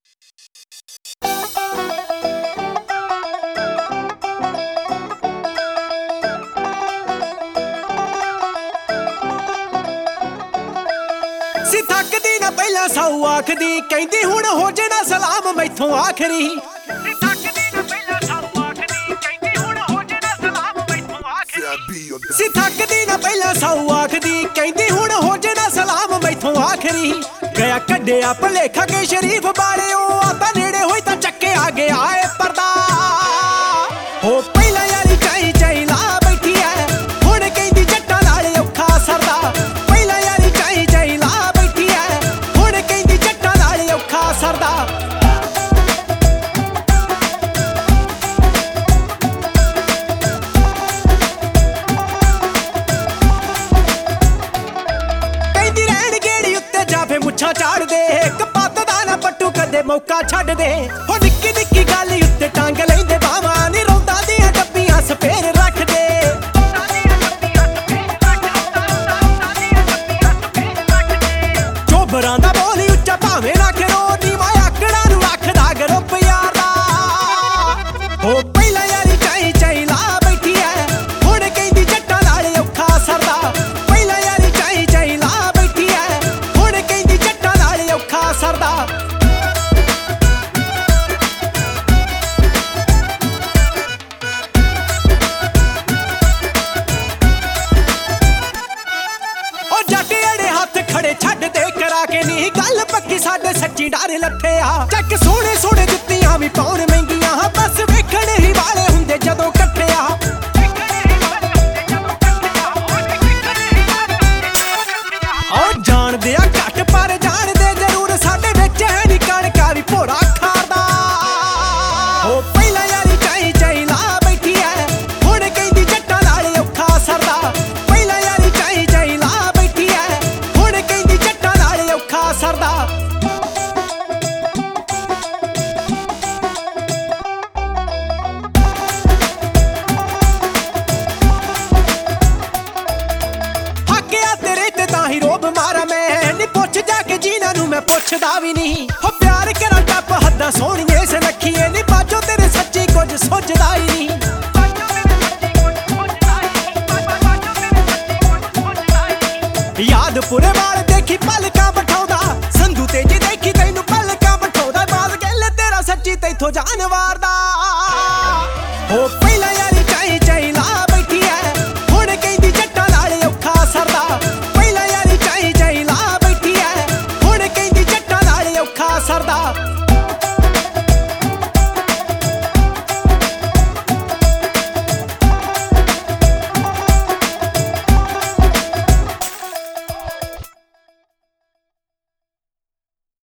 सी थकदी ना पहला साऊ आखदी कहंदी हुण हो जाना सलाम मैथों आखरी सी थकदी ना पहला साऊ आखदी कहंदी हुण हो जाना सलाम मैथों आखरी गया कड्डिया भलेखा के शरीफ बाले ओ आता नेड़े होई तां चक्के आ गया ए पर्दा हो पहला यारी चाई चाई ला बैठी है हुण कहंदी जट्टां नाल औखा सरदा पहला यारी चाई चाई ला बैठी है हुण कहंदी जट्टां नाल औखा सरदा मुछा झाड़ दे कपत दा ना पट्टू कदे मौका छड्ड दे हो निक्की निक्की गल उत्ते टांग लैंदे बावां नी रौंदा दियां डब्बियां सफेर रख दे चोबरां दा बोल उच्चा भावें ना करो नीवा आकड़ा नूं रखदा ग्रुप यार दा हो पहला यारी चाई चाई ला बैठी है हुण कहंदी जट्टां नाल औखा सरदा पहला यारी चाई चाई ला बैठी है हुण कहंदी जट्टां नाल औखा सरदा ओ जट अड़े हथ खड़े छड्ड दे करा के नी गल पक्की साडे सच्ची डर लथे आ चक सोहणे सोहणे जुत्तियां भी पाउण महंगियां बस वेखण ही वाले हुंदे जदों कट्ठे आ ओ जाणदे आ घट पर जाणदे जरूर साडे विच है नी कणका वी भोरा खारदा ओ पहला यारी चाई चाई ला बैठी है हुण कहंदी जट्टां नाल औखा सरदा पहला यारी चाई चाई ला बैठी है हुण कहंदी जट्टां नाल औखा सरदा मैं पुछदा भी नहीं हो प्यार करा टप हद्दां सोहणिए सनखिए नी बाजो तेरे सच्ची कुछ सोचदा ही नहीं याद पूरे वाल देखी पलकां बठाउंदा संधू तेज देखी तैनू पलकां बठाउंदा बाज गल तेरा सच्ची तैथों जान वारदा हो